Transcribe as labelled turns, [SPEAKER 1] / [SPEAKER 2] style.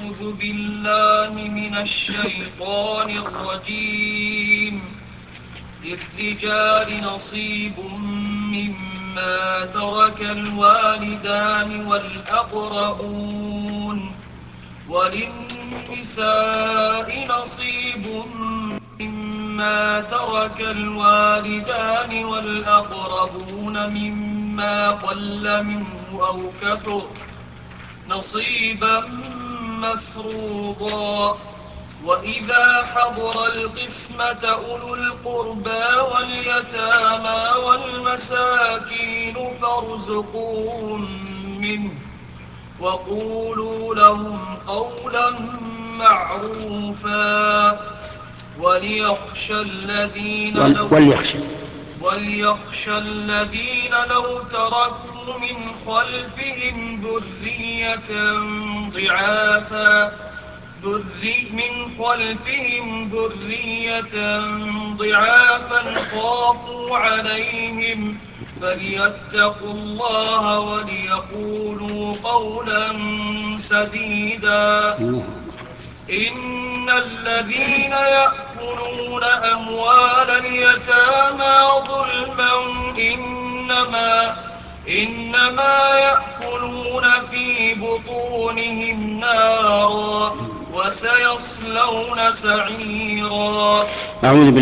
[SPEAKER 1] أعوذ بالله من الشيطان الرجيم. للرجال نصيب مما ترك الوالدان والأقربون وللنساء نصيب مما ترك الوالدان والأقربون مما قل منه أو كثر نصيبا مفروضا. وإذا حضر القسمة أولو القربى واليتامى والمساكين فارزقوهم منه وقولوا لهم قولا معروفا. وليخشى الذين لو تركوا من خلفهم ذرية ضعافا خافوا عليهم فليتقوا الله وليقولوا قولا سديدا. إن الذين يأكلون أموال اليتامى ظلما إنما يأكلون في بطونهم نارا وسيصلون سعيرا.